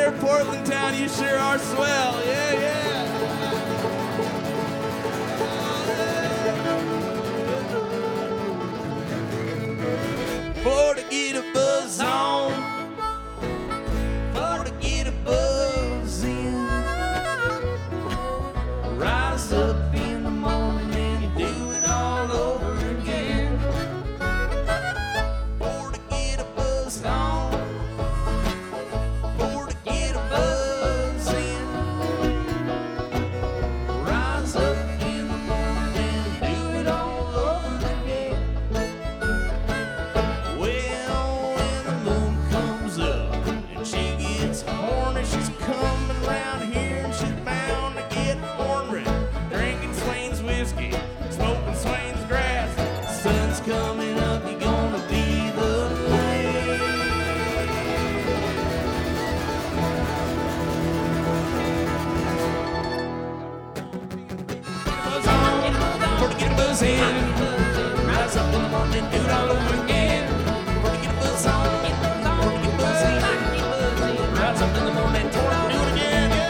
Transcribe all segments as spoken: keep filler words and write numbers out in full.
there, Portland town, you sure are swell. Yeah, yeah. For to get a buzz on, for to get a buzz in, rise up in the morning and you do it all over again. For to get a buzz on, for to get a buzz in, rise up in the morning and do it all over again. Well, when the moon comes up and she gets horny, she's coming around here and she's bound to get ornery. Drinking Swain's whiskey, smoking Swain's grass. The sun's coming up, you're gonna be the lady. Buzz on, for to get a buzz in. Rise up in the morning, do it all over again. For to get a buzz on, for to get a buzz in. Rise up in the morning, do it all over again. Yeah.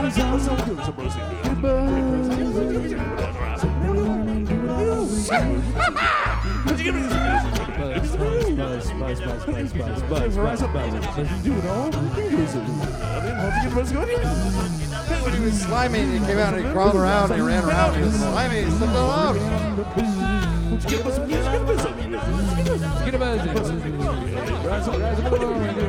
buzz on. Get a buzz on. Get a buzz. Buzz, buzz, buzz, buzz, buzz, buzz, buzz, buzz, buzz. Do it all. How'd you get a buzz going? When he was slimy, he came out and he crawled around and he ran around. He was slimy. He slipped all out. Get a buzz on. Get a buzz on. Get a buzz. Rise up, rise up,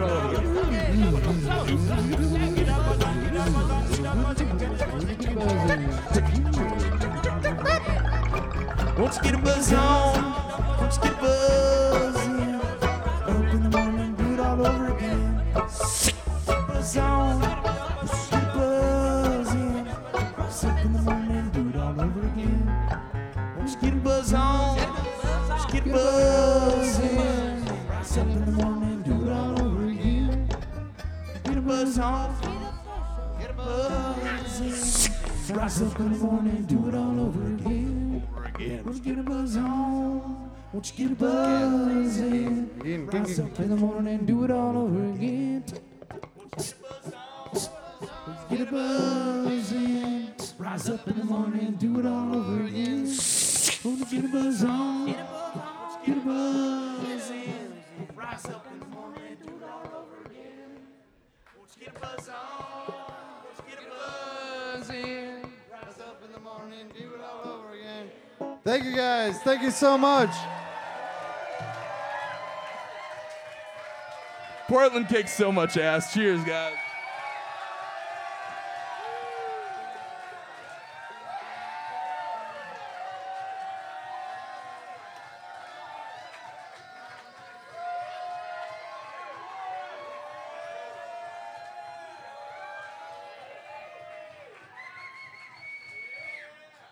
Won't you get a buzz on? Won't you get a buzz in? Up in the morning, do it all over again. Buzz on. Won't you get a buzz in? Rise up in the morning, do it all over again. Won't you get a buzz on? Won't you get a buzz in? Rise up in the morning, do it all over again. Get a buzz on. Get a buzz in. Rise up in the morning, do it all over again. Won't you get a buzz on? Won't you get a buzz in? Rise up in the morning and do it all over again. Get a buzz in. Rise up in the morning and do it all over again. Won't you get a buzz on? Get a buzz in. Rise up in the morning and do it all over again. Won't you get a buzz on? Won't you get a buzz in? Rise up in the morning and do it all over again. Thank you guys. Thank you so much. Portland kicks so much ass. Cheers, guys.